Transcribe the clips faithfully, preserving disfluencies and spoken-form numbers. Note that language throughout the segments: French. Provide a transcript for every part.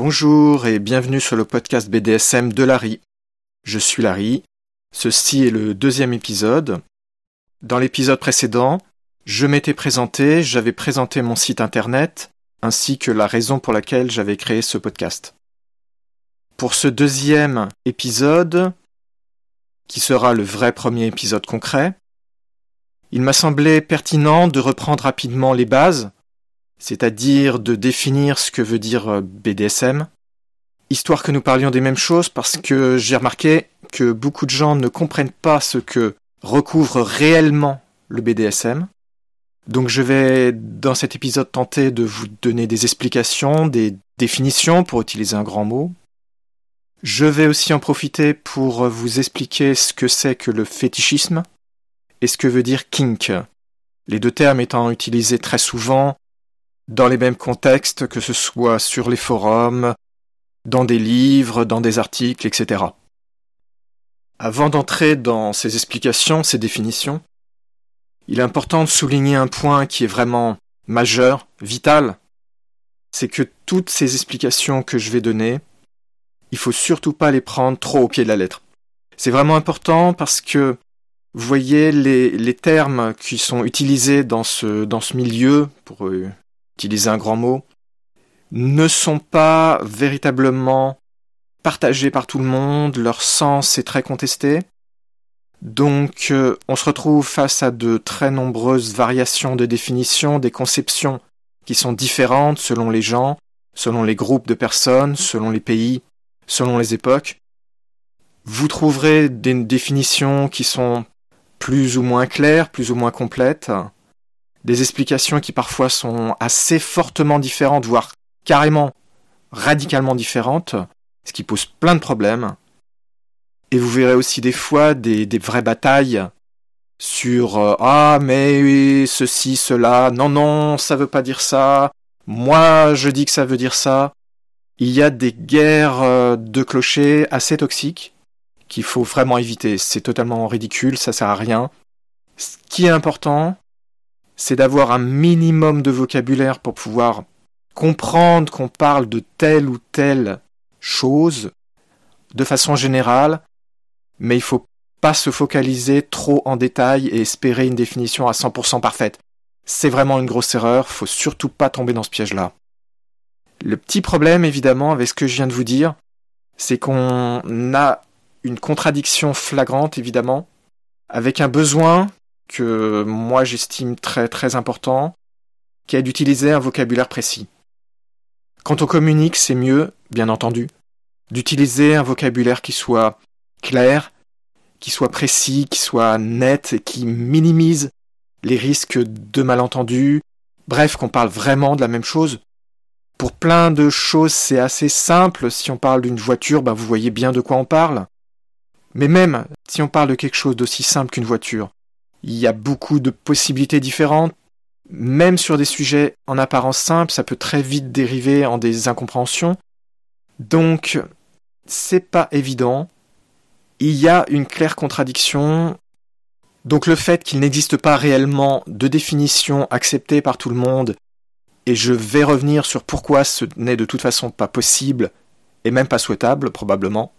Bonjour et bienvenue sur le podcast B D S M de Larry. Je suis Larry. Ceci est le deuxième épisode. Dans l'épisode précédent, je m'étais présenté, j'avais présenté mon site internet, ainsi que la raison pour laquelle j'avais créé ce podcast. Pour ce deuxième épisode, qui sera le vrai premier épisode concret, il m'a semblé pertinent de reprendre rapidement les bases, c'est-à-dire de définir ce que veut dire B D S M, histoire que nous parlions des mêmes choses parce que j'ai remarqué que beaucoup de gens ne comprennent pas ce que recouvre réellement le B D S M. Donc je vais, dans cet épisode, tenter de vous donner des explications, des définitions, pour utiliser un grand mot. Je vais aussi en profiter pour vous expliquer ce que c'est que le fétichisme et ce que veut dire kink, les deux termes étant utilisés très souvent dans les mêmes contextes, que ce soit sur les forums, dans des livres, dans des articles, et cetera. Avant d'entrer dans ces explications, ces définitions, il est important de souligner un point qui est vraiment majeur, vital, c'est que toutes ces explications que je vais donner, il faut surtout pas les prendre trop au pied de la lettre. C'est vraiment important parce que, vous voyez, les, les termes qui sont utilisés dans ce, dans ce milieu, pour euh, utiliser un grand mot, ne sont pas véritablement partagés par tout le monde, leur sens est très contesté. Donc euh, on se retrouve face à de très nombreuses variations de définition, des conceptions qui sont différentes selon les gens, selon les groupes de personnes, selon les pays, selon les époques. Vous trouverez des définitions qui sont plus ou moins claires, plus ou moins complètes, des explications qui parfois sont assez fortement différentes, voire carrément radicalement différentes, ce qui pose plein de problèmes. Et vous verrez aussi des fois des, des vraies batailles sur euh, « Ah, mais ceci, cela, non, non, ça veut pas dire ça, moi je dis que ça veut dire ça ». Il y a des guerres euh, de clochers assez toxiques qu'il faut vraiment éviter. C'est totalement ridicule, ça sert à rien. Ce qui est important, c'est d'avoir un minimum de vocabulaire pour pouvoir comprendre qu'on parle de telle ou telle chose de façon générale, mais il ne faut pas se focaliser trop en détail et espérer une définition à cent pour cent parfaite. C'est vraiment une grosse erreur, il ne faut surtout pas tomber dans ce piège-là. Le petit problème, évidemment, avec ce que je viens de vous dire, c'est qu'on a une contradiction flagrante, évidemment, avec un besoin que moi j'estime très très important, qui est d'utiliser un vocabulaire précis. Quand on communique, c'est mieux, bien entendu, d'utiliser un vocabulaire qui soit clair, qui soit précis, qui soit net, et qui minimise les risques de malentendus, bref, qu'on parle vraiment de la même chose. Pour plein de choses, c'est assez simple. Si on parle d'une voiture, ben vous voyez bien de quoi on parle. Mais même si on parle de quelque chose d'aussi simple qu'une voiture, il y a beaucoup de possibilités différentes. Même sur des sujets en apparence simples, ça peut très vite dériver en des incompréhensions. Donc, c'est pas évident. Il y a une claire contradiction. Donc le fait qu'il n'existe pas réellement de définition acceptée par tout le monde, et je vais revenir sur pourquoi ce n'est de toute façon pas possible, et même pas souhaitable, probablement,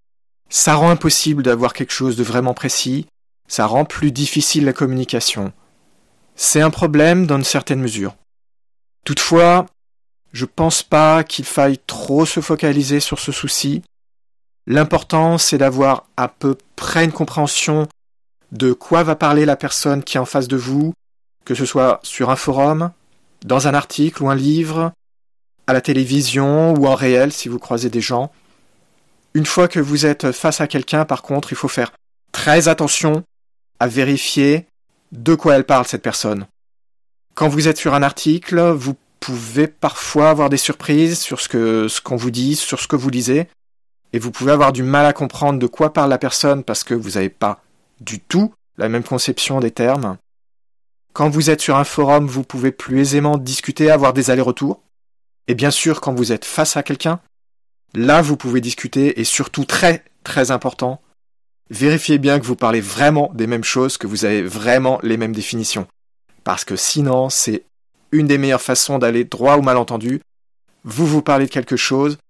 ça rend impossible d'avoir quelque chose de vraiment précis, ça rend plus difficile la communication. C'est un problème dans une certaine mesure. Toutefois, je pense pas qu'il faille trop se focaliser sur ce souci. L'important, c'est d'avoir à peu près une compréhension de quoi va parler la personne qui est en face de vous, que ce soit sur un forum, dans un article ou un livre, à la télévision ou en réel si vous croisez des gens. Une fois que vous êtes face à quelqu'un, par contre, il faut faire très attention à vérifier de quoi elle parle, cette personne. Quand vous êtes sur un article, vous pouvez parfois avoir des surprises sur ce que, ce qu'on vous dit, sur ce que vous lisez, et vous pouvez avoir du mal à comprendre de quoi parle la personne parce que vous n'avez pas du tout la même conception des termes. Quand vous êtes sur un forum, vous pouvez plus aisément discuter, avoir des allers-retours. Et bien sûr, quand vous êtes face à quelqu'un, là vous pouvez discuter, et surtout très très important, vérifiez bien que vous parlez vraiment des mêmes choses, que vous avez vraiment les mêmes définitions. Parce que sinon, c'est une des meilleures façons d'aller droit au malentendu. Vous vous parlez de quelque chose,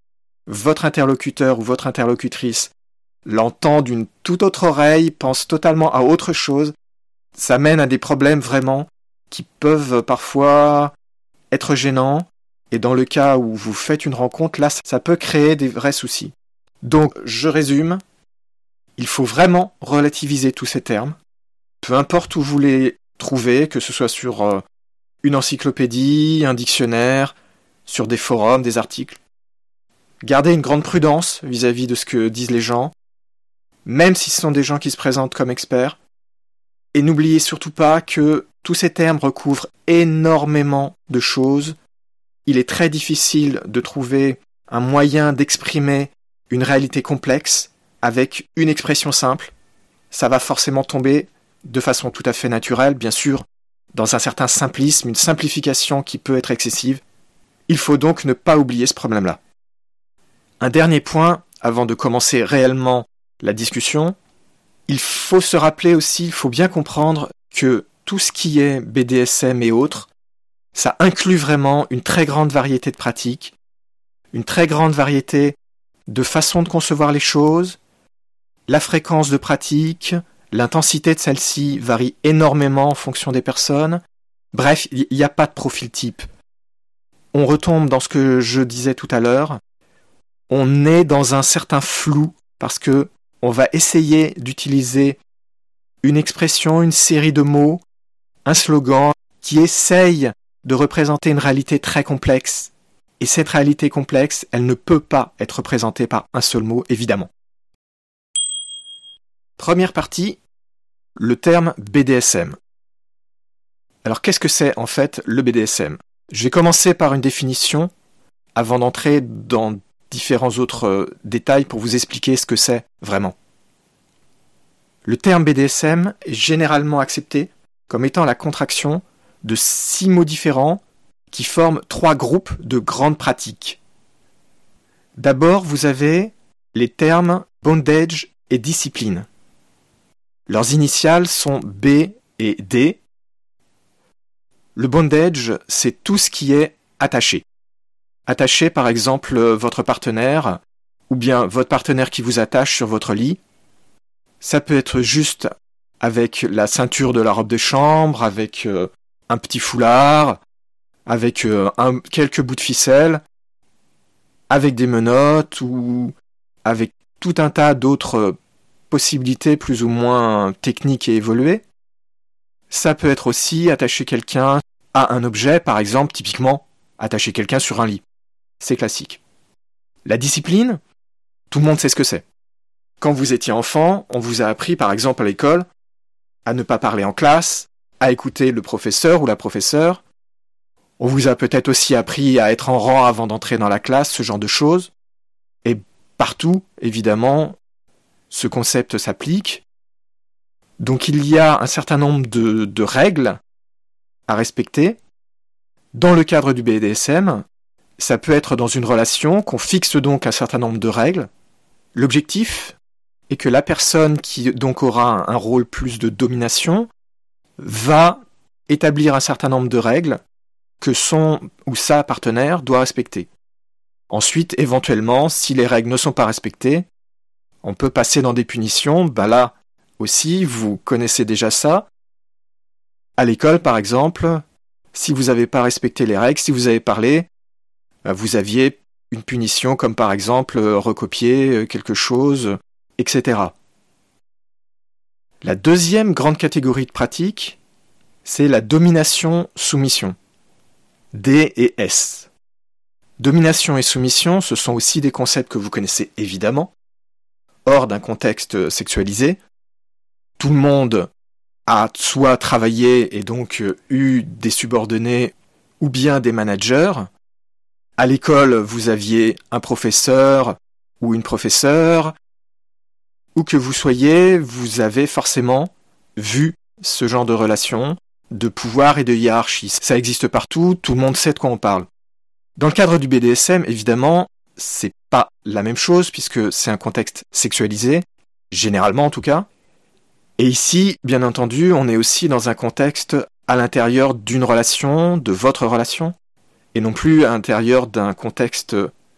votre interlocuteur ou votre interlocutrice l'entend d'une toute autre oreille, pense totalement à autre chose, ça mène à des problèmes vraiment qui peuvent parfois être gênants. Et dans le cas où vous faites une rencontre, là, ça peut créer des vrais soucis. Donc, je résume, il faut vraiment relativiser tous ces termes, peu importe où vous les trouvez, que ce soit sur euh, une encyclopédie, un dictionnaire, sur des forums, des articles. Gardez une grande prudence vis-à-vis de ce que disent les gens, même si ce sont des gens qui se présentent comme experts. Et n'oubliez surtout pas que tous ces termes recouvrent énormément de choses. Il est très difficile de trouver un moyen d'exprimer une réalité complexe avec une expression simple. Ça va forcément tomber de façon tout à fait naturelle, bien sûr, dans un certain simplisme, une simplification qui peut être excessive. Il faut donc ne pas oublier ce problème-là. Un dernier point, avant de commencer réellement la discussion, il faut se rappeler aussi, il faut bien comprendre que tout ce qui est B D S M et autres, ça inclut vraiment une très grande variété de pratiques, une très grande variété de façons de concevoir les choses. La fréquence de pratique, l'intensité de celle-ci varie énormément en fonction des personnes. Bref, il n'y a pas de profil type. On retombe dans ce que je disais tout à l'heure. On est dans un certain flou parce que on va essayer d'utiliser une expression, une série de mots, un slogan qui essaye de représenter une réalité très complexe. Et cette réalité complexe, elle ne peut pas être représentée par un seul mot, évidemment. Première partie, le terme B D S M. Alors qu'est-ce que c'est en fait le B D S M ? Je vais commencer par une définition avant d'entrer dans différents autres euh, détails pour vous expliquer ce que c'est vraiment. Le terme B D S M est généralement accepté comme étant la contraction de six mots différents qui forment trois groupes de grandes pratiques. D'abord, vous avez les termes bondage et discipline. Leurs initiales sont B et D. Le bondage, c'est tout ce qui est attaché. Attaché, par exemple, votre partenaire, ou bien votre partenaire qui vous attache sur votre lit. Ça peut être juste avec la ceinture de la robe de chambre, avec euh, un petit foulard, avec euh, un, quelques bouts de ficelle, avec des menottes ou avec tout un tas d'autres possibilités plus ou moins techniques et évoluées. Ça peut être aussi attacher quelqu'un à un objet, par exemple, typiquement, attacher quelqu'un sur un lit. C'est classique. La discipline, tout le monde sait ce que c'est. Quand vous étiez enfant, on vous a appris, par exemple à l'école, à ne pas parler en classe, à écouter le professeur ou la professeure. On vous a peut-être aussi appris à être en rang avant d'entrer dans la classe, ce genre de choses. Et partout, évidemment, ce concept s'applique. Donc il y a un certain nombre de, de règles à respecter. Dans le cadre du B D S M, ça peut être dans une relation qu'on fixe donc un certain nombre de règles. L'objectif est que la personne qui donc aura un rôle plus de domination va établir un certain nombre de règles que son ou sa partenaire doit respecter. Ensuite, éventuellement, si les règles ne sont pas respectées, on peut passer dans des punitions. Bah là aussi, vous connaissez déjà ça. À l'école, par exemple, si vous n'avez pas respecté les règles, si vous avez parlé, bah vous aviez une punition comme par exemple recopier quelque chose, et cetera. La deuxième grande catégorie de pratique, c'est la domination-soumission. D et S. Domination et soumission, ce sont aussi des concepts que vous connaissez évidemment, hors d'un contexte sexualisé. Tout le monde a soit travaillé et donc eu des subordonnés ou bien des managers. À l'école, vous aviez un professeur ou une professeure. Où que vous soyez, vous avez forcément vu ce genre de relation, de pouvoir et de hiérarchie. Ça existe partout, tout le monde sait de quoi on parle. Dans le cadre du B D S M, évidemment, c'est pas la même chose puisque c'est un contexte sexualisé, généralement en tout cas. Et ici, bien entendu, on est aussi dans un contexte à l'intérieur d'une relation, de votre relation, et non plus à l'intérieur d'un contexte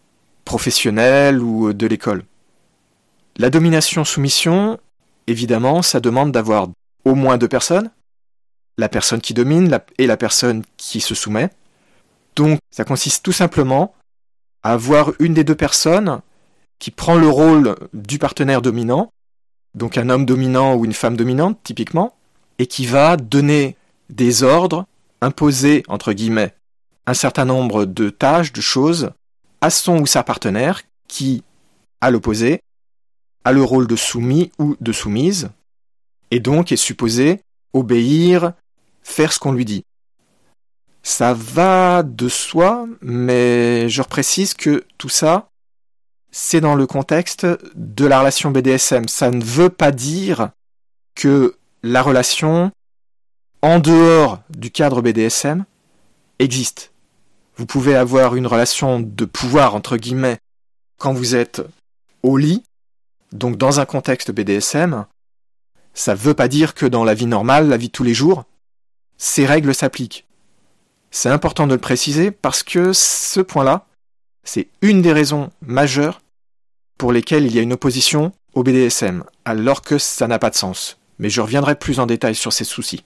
professionnelle ou de l'école. La domination-soumission, évidemment, ça demande d'avoir au moins deux personnes, la personne qui domine et la personne qui se soumet. Donc, ça consiste tout simplement à avoir une des deux personnes qui prend le rôle du partenaire dominant, donc un homme dominant ou une femme dominante, typiquement, et qui va donner des ordres, imposer, entre guillemets, un certain nombre de tâches, de choses, à son ou sa partenaire, qui, à l'opposé, a le rôle de soumis ou de soumise, et donc est supposé obéir, faire ce qu'on lui dit. Ça va de soi, mais je reprécise que tout ça, c'est dans le contexte de la relation B D S M. Ça ne veut pas dire que la relation, en dehors du cadre B D S M, existe. Vous pouvez avoir une relation de pouvoir, entre guillemets, quand vous êtes au lit, donc dans un contexte B D S M. Ça ne veut pas dire que dans la vie normale, la vie de tous les jours, ces règles s'appliquent. C'est important de le préciser parce que ce point-là, c'est une des raisons majeures pour lesquelles il y a une opposition au B D S M, alors que ça n'a pas de sens. Mais je reviendrai plus en détail sur ces soucis.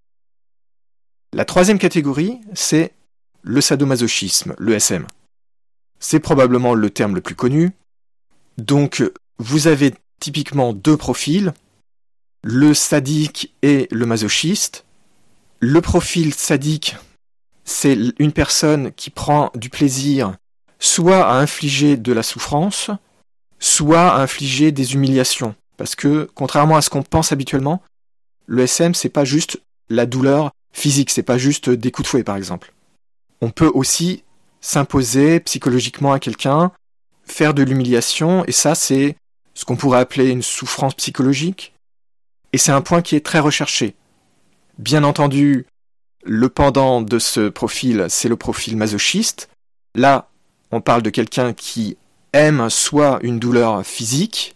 La troisième catégorie, c'est le sadomasochisme, le S M. C'est probablement le terme le plus connu. Donc, vous avez typiquement deux profils, le sadique et le masochiste. Le profil sadique, c'est une personne qui prend du plaisir soit à infliger de la souffrance, soit à infliger des humiliations. Parce que, contrairement à ce qu'on pense habituellement, le S M, c'est pas juste la douleur physique, c'est pas juste des coups de fouet, par exemple. On peut aussi s'imposer psychologiquement à quelqu'un, faire de l'humiliation, et ça, c'est ce qu'on pourrait appeler une souffrance psychologique. Et c'est un point qui est très recherché. Bien entendu, le pendant de ce profil, c'est le profil masochiste. Là, on parle de quelqu'un qui aime soit une douleur physique,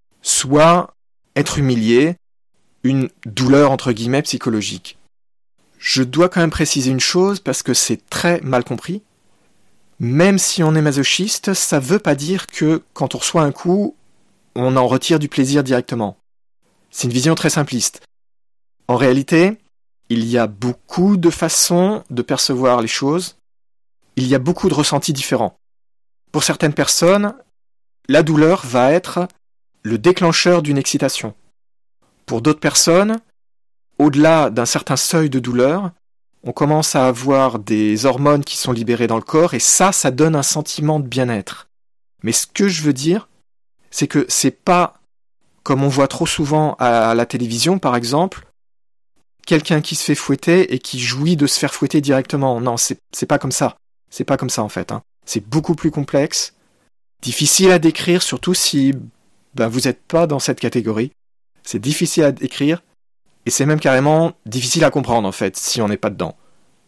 soit être humilié, une douleur entre guillemets psychologique. Je dois quand même préciser une chose parce que c'est très mal compris. Même si on est masochiste, ça ne veut pas dire que quand on reçoit un coup, on en retire du plaisir directement. C'est une vision très simpliste. En réalité, il y a beaucoup de façons de percevoir les choses. Il y a beaucoup de ressentis différents. Pour certaines personnes, la douleur va être le déclencheur d'une excitation. Pour d'autres personnes, au-delà d'un certain seuil de douleur, on commence à avoir des hormones qui sont libérées dans le corps et ça, ça donne un sentiment de bien-être. Mais ce que je veux dire, c'est que c'est pas, comme on voit trop souvent à la télévision par exemple, quelqu'un qui se fait fouetter et qui jouit de se faire fouetter directement. Non, c'est, c'est pas comme ça. C'est pas comme ça en fait. Hein. C'est beaucoup plus complexe, difficile à décrire, surtout si ben, vous n'êtes pas dans cette catégorie. C'est difficile à décrire et c'est même carrément difficile à comprendre en fait, si on n'est pas dedans.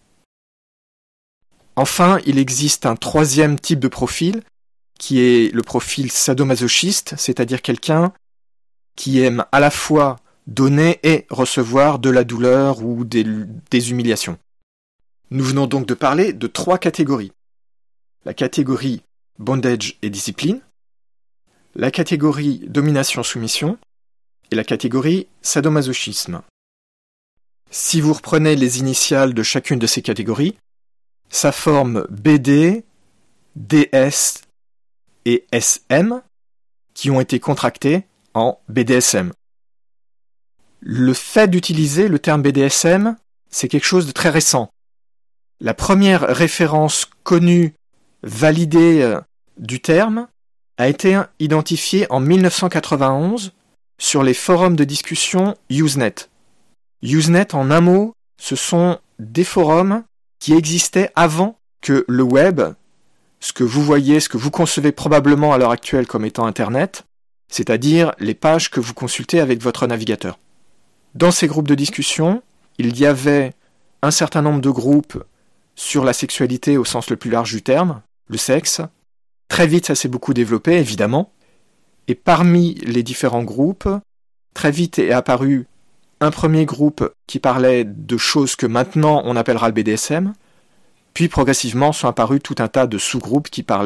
Enfin, il existe un troisième type de profil, qui est le profil sadomasochiste, c'est-à-dire quelqu'un qui aime à la fois donner et recevoir de la douleur ou des, des humiliations. Nous venons donc de parler de trois catégories. La catégorie bondage et discipline, la catégorie domination-soumission et la catégorie sadomasochisme. Si vous reprenez les initiales de chacune de ces catégories, ça forme B D, D S et S M qui ont été contractés en B D S M. Le fait d'utiliser le terme B D S M, c'est quelque chose de très récent. La première référence connue, validée euh, du terme, a été identifiée en dix-neuf cent quatre-vingt-onze sur les forums de discussion Usenet. Usenet, en un mot, ce sont des forums qui existaient avant que le web, ce que vous voyez, ce que vous concevez probablement à l'heure actuelle comme étant Internet, c'est-à-dire les pages que vous consultez avec votre navigateur. Dans ces groupes de discussion, il y avait un certain nombre de groupes sur la sexualité au sens le plus large du terme, le sexe. Très vite, ça s'est beaucoup développé, évidemment. Et parmi les différents groupes, très vite est apparu un premier groupe qui parlait de choses que maintenant on appellera le B D S M, puis progressivement sont apparus tout un tas de sous-groupes qui parlaient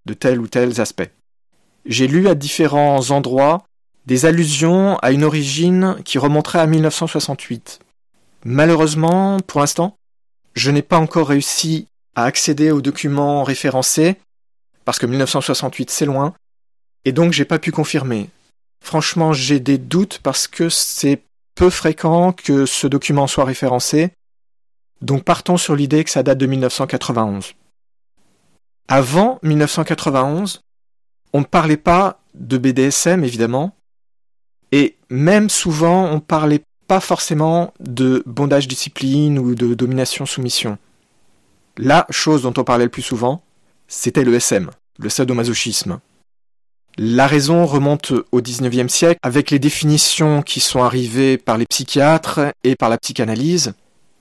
de tels ou tels aspects. J'ai lu à différents endroits des allusions à une origine qui remonterait à mille neuf cent soixante-huit. Malheureusement, pour l'instant, je n'ai pas encore réussi à accéder aux documents référencés, parce que mille neuf cent soixante-huit c'est loin, et donc j'ai pas pu confirmer. Franchement, j'ai des doutes parce que c'est peu fréquent que ce document soit référencé, donc partons sur l'idée que ça date de mille neuf cent quatre-vingt-onze. Avant mille neuf cent quatre-vingt-onze, on ne parlait pas de B D S M évidemment, et même souvent on ne parlait pas forcément de bondage-discipline ou de domination-soumission. La chose dont on parlait le plus souvent, c'était le S M, le sadomasochisme. La raison remonte au dix-neuvième siècle avec les définitions qui sont arrivées par les psychiatres et par la psychanalyse.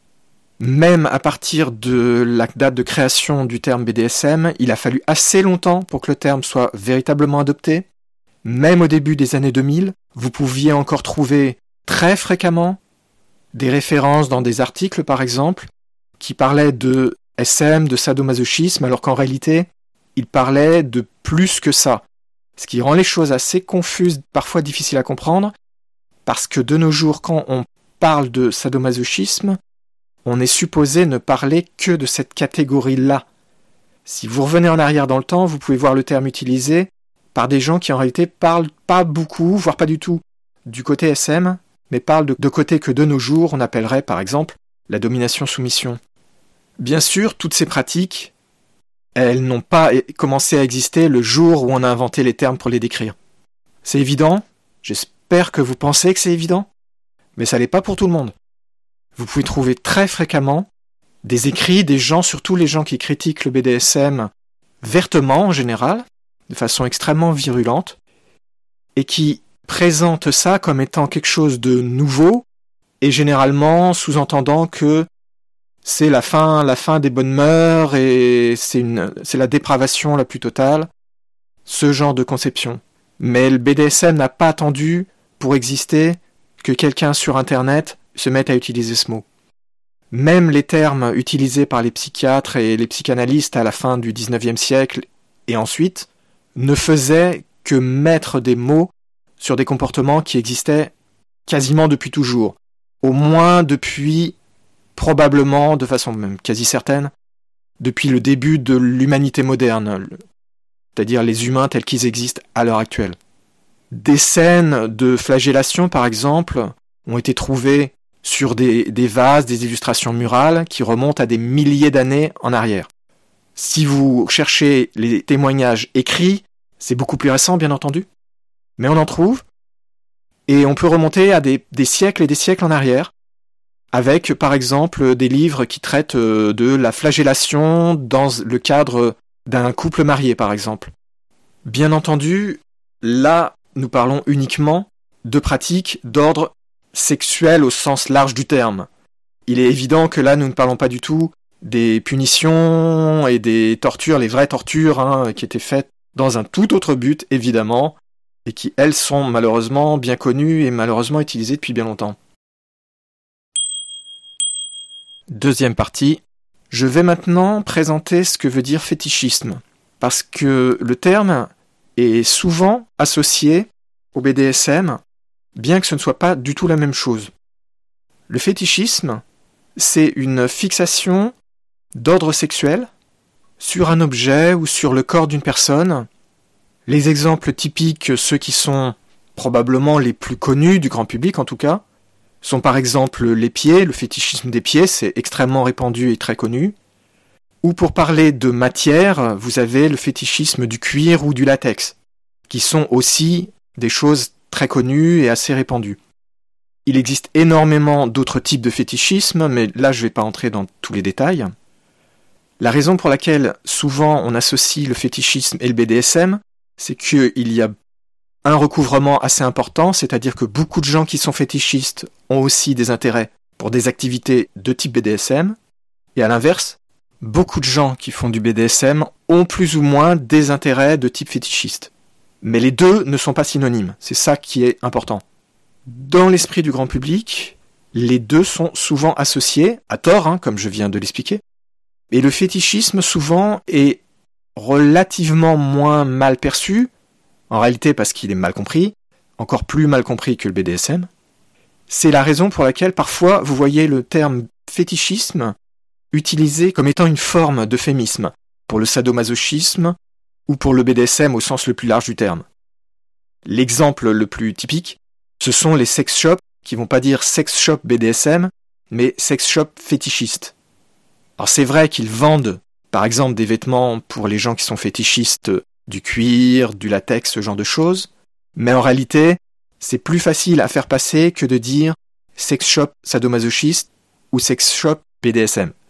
Même à partir de la date de création du terme B D S M, il a fallu assez longtemps pour que le terme soit véritablement adopté. Même au début des années deux mille, vous pouviez encore trouver très fréquemment des références dans des articles, par exemple, qui parlaient de S M, de sadomasochisme, alors qu'en réalité, ils parlaient de plus que ça. Ce qui rend les choses assez confuses, parfois difficiles à comprendre, parce que de nos jours, quand on parle de sadomasochisme, on est supposé ne parler que de cette catégorie-là. Si vous revenez en arrière dans le temps, vous pouvez voir le terme utilisé par des gens qui en réalité parlent pas beaucoup, voire pas du tout, du côté S M, mais parlent de, de côté que de nos jours, on appellerait par exemple la domination-soumission. Bien sûr, toutes ces pratiques, elles n'ont pas commencé à exister le jour où on a inventé les termes pour les décrire. C'est évident, j'espère que vous pensez que c'est évident, mais ça l'est pas pour tout le monde. Vous pouvez trouver très fréquemment des écrits des gens, surtout les gens qui critiquent le B D S M vertement en général, de façon extrêmement virulente, et qui présentent ça comme étant quelque chose de nouveau, et généralement sous-entendant que c'est la fin, la fin des bonnes mœurs et c'est une, c'est la dépravation la plus totale, ce genre de conception. Mais le B D S M n'a pas attendu pour exister que quelqu'un sur Internet se mette à utiliser ce mot. Même les termes utilisés par les psychiatres et les psychanalystes à la fin du dix-neuvième siècle et ensuite ne faisaient que mettre des mots sur des comportements qui existaient quasiment depuis toujours, au moins depuis probablement, de façon même quasi certaine, depuis le début de l'humanité moderne, c'est-à-dire les humains tels qu'ils existent à l'heure actuelle. Des scènes de flagellation, par exemple, ont été trouvées sur des, des vases, des illustrations murales qui remontent à des milliers d'années en arrière. Si vous cherchez les témoignages écrits, c'est beaucoup plus récent, bien entendu, mais on en trouve, et on peut remonter à des, des siècles et des siècles en arrière, avec par exemple des livres qui traitent de la flagellation dans le cadre d'un couple marié par exemple. Bien entendu, là nous parlons uniquement de pratiques d'ordre sexuel au sens large du terme. Il est évident que là nous ne parlons pas du tout des punitions et des tortures, les vraies tortures hein, qui étaient faites dans un tout autre but évidemment, et qui elles sont malheureusement bien connues et malheureusement utilisées depuis bien longtemps. Deuxième partie, je vais maintenant présenter ce que veut dire fétichisme, parce que le terme est souvent associé au B D S M, bien que ce ne soit pas du tout la même chose. Le fétichisme, c'est une fixation d'ordre sexuel sur un objet ou sur le corps d'une personne. Les exemples typiques, ceux qui sont probablement les plus connus du grand public en tout cas, sont par exemple les pieds, le fétichisme des pieds, c'est extrêmement répandu et très connu. Ou pour parler de matière, vous avez le fétichisme du cuir ou du latex, qui sont aussi des choses très connues et assez répandues. Il existe énormément d'autres types de fétichisme, mais là je ne vais pas entrer dans tous les détails. La raison pour laquelle souvent on associe le fétichisme et le B D S M, c'est qu'il y a un recouvrement assez important, c'est-à-dire que beaucoup de gens qui sont fétichistes ont aussi des intérêts pour des activités de type B D S M, et à l'inverse, beaucoup de gens qui font du B D S M ont plus ou moins des intérêts de type fétichiste. Mais les deux ne sont pas synonymes, c'est ça qui est important. Dans l'esprit du grand public, les deux sont souvent associés, à tort, hein, comme je viens de l'expliquer, et le fétichisme souvent est relativement moins mal perçu, en réalité parce qu'il est mal compris, encore plus mal compris que le B D S M. C'est la raison pour laquelle parfois vous voyez le terme fétichisme utilisé comme étant une forme d'euphémisme pour le sadomasochisme ou pour le B D S M au sens le plus large du terme. L'exemple le plus typique, ce sont les sex shops qui vont pas dire sex shop B D S M, mais sex shop fétichiste. Alors c'est vrai qu'ils vendent, par exemple, des vêtements pour les gens qui sont fétichistes, du cuir, du latex, ce genre de choses, mais en réalité, c'est plus facile à faire passer que de dire sex shop sadomasochiste ou sex shop B D S M.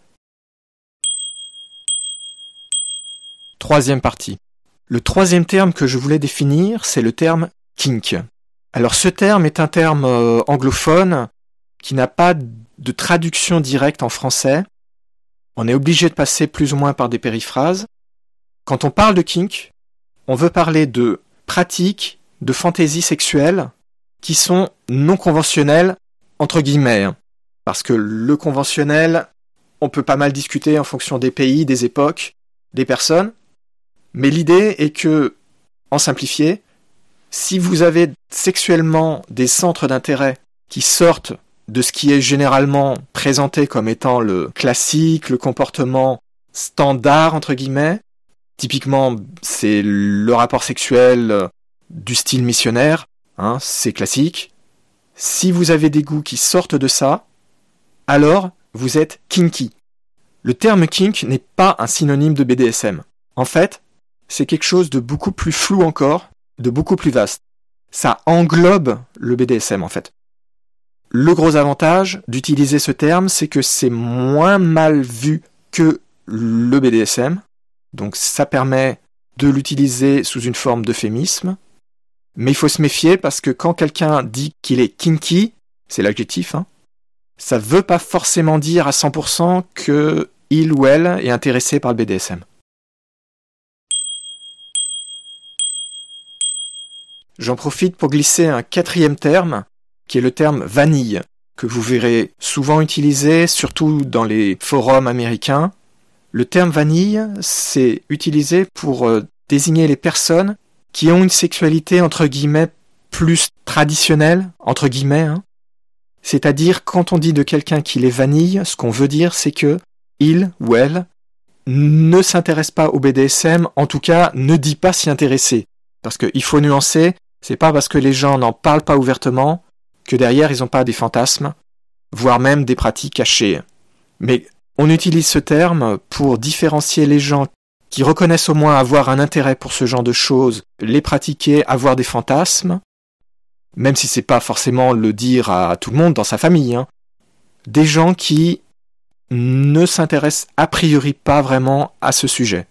Troisième partie. Le troisième terme que je voulais définir, c'est le terme kink. Alors ce terme est un terme euh, anglophone qui n'a pas de traduction directe en français. On est obligé de passer plus ou moins par des périphrases. Quand on parle de kink, on veut parler de pratiques, de fantaisies sexuelles qui sont non conventionnelles, entre guillemets. Parce que le conventionnel, on peut pas mal discuter en fonction des pays, des époques, des personnes. Mais l'idée est que, en simplifié, si vous avez sexuellement des centres d'intérêt qui sortent de ce qui est généralement présenté comme étant le classique, le comportement standard, entre guillemets, typiquement c'est le rapport sexuel du style missionnaire, hein, c'est classique. Si vous avez des goûts qui sortent de ça, alors vous êtes kinky. Le terme kink n'est pas un synonyme de B D S M. En fait, c'est quelque chose de beaucoup plus flou encore, de beaucoup plus vaste. Ça englobe le B D S M en fait. Le gros avantage d'utiliser ce terme, c'est que c'est moins mal vu que le B D S M. Donc ça permet de l'utiliser sous une forme d'euphémisme. Mais il faut se méfier parce que quand quelqu'un dit qu'il est kinky, c'est l'adjectif, hein, ça ne veut pas forcément dire à cent pour cent que il ou elle est intéressé par le B D S M. J'en profite pour glisser un quatrième terme, qui est le terme vanille, que vous verrez souvent utilisé, surtout dans les forums américains. Le terme vanille, c'est utilisé pour euh, désigner les personnes qui ont une sexualité entre guillemets plus traditionnelle, entre guillemets. Hein. C'est-à-dire, quand on dit de quelqu'un qu'il est vanille, ce qu'on veut dire, c'est que il ou elle ne s'intéresse pas au B D S M, en tout cas ne dit pas s'y intéresser. Parce qu'il faut nuancer, c'est pas parce que les gens n'en parlent pas ouvertement que derrière ils n'ont pas des fantasmes, voire même des pratiques cachées. Mais on utilise ce terme pour différencier les gens qui reconnaissent au moins avoir un intérêt pour ce genre de choses, les pratiquer, avoir des fantasmes, même si c'est pas forcément le dire à tout le monde dans sa famille, hein. Des gens qui ne s'intéressent a priori pas vraiment à ce sujet.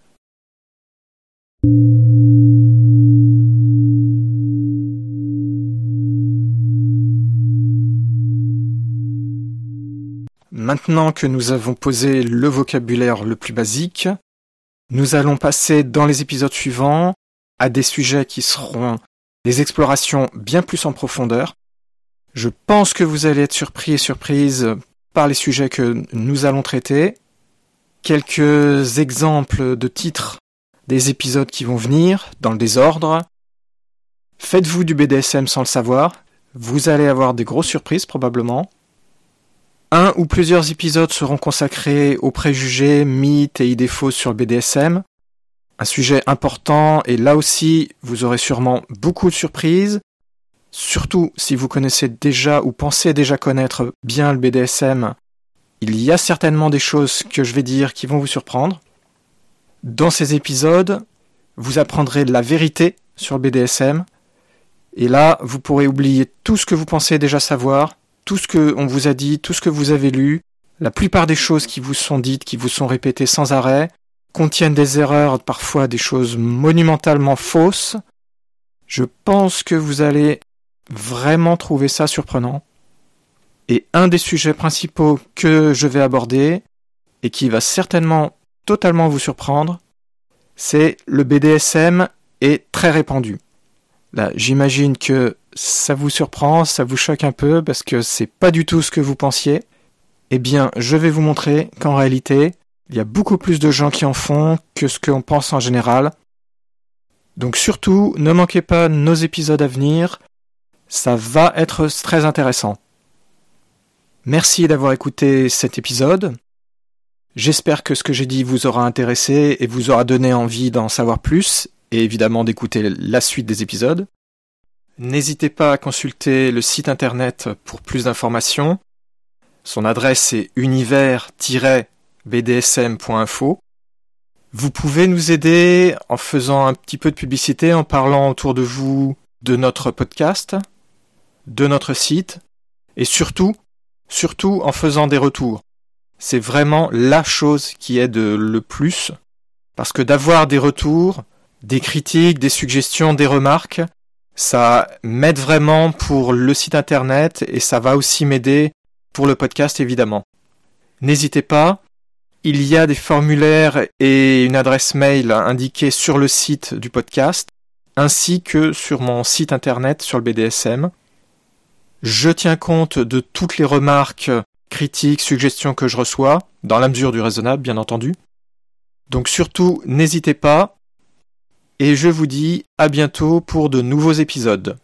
Maintenant que nous avons posé le vocabulaire le plus basique, nous allons passer dans les épisodes suivants à des sujets qui seront des explorations bien plus en profondeur. Je pense que vous allez être surpris et surprises par les sujets que nous allons traiter. Quelques exemples de titres des épisodes qui vont venir, dans le désordre. Faites-vous du B D S M sans le savoir. Vous allez avoir des grosses surprises probablement. Un ou plusieurs épisodes seront consacrés aux préjugés, mythes et idées fausses sur le B D S M. Un sujet important et là aussi vous aurez sûrement beaucoup de surprises. Surtout si vous connaissez déjà ou pensez déjà connaître bien le B D S M, il y a certainement des choses que je vais dire qui vont vous surprendre. Dans ces épisodes, vous apprendrez la vérité sur le B D S M. Et là, vous pourrez oublier tout ce que vous pensez déjà savoir, tout ce qu'on vous a dit, tout ce que vous avez lu. La plupart des choses qui vous sont dites, qui vous sont répétées sans arrêt, contiennent des erreurs, parfois des choses monumentalement fausses. Je pense que vous allez vraiment trouver ça surprenant. Et un des sujets principaux que je vais aborder, et qui va certainement totalement vous surprendre, c'est le B D S M est très répandu. Là, j'imagine que ça vous surprend, ça vous choque un peu, parce que c'est pas du tout ce que vous pensiez. Eh bien, je vais vous montrer qu'en réalité, Il y a beaucoup plus de gens qui en font que ce qu'on pense en général. Donc surtout, ne manquez pas nos épisodes à venir. Ça va être très intéressant. Merci d'avoir écouté cet épisode. J'espère que ce que j'ai dit vous aura intéressé et vous aura donné envie d'en savoir plus et évidemment d'écouter la suite des épisodes. N'hésitez pas à consulter le site internet pour plus d'informations. Son adresse est univers tiret b d s m point info. Vous pouvez nous aider en faisant un petit peu de publicité, en parlant autour de vous de notre podcast, de notre site, et surtout, surtout en faisant des retours. C'est vraiment la chose qui aide le plus, parce que d'avoir des retours, des critiques, des suggestions, des remarques, ça m'aide vraiment pour le site internet et ça va aussi m'aider pour le podcast évidemment. N'hésitez pas. Il y a des formulaires et une adresse mail indiquée sur le site du podcast, ainsi que sur mon site internet sur le B D S M. Je tiens compte de toutes les remarques, critiques, suggestions que je reçois, dans la mesure du raisonnable, bien entendu. Donc surtout, n'hésitez pas, et je vous dis à bientôt pour de nouveaux épisodes.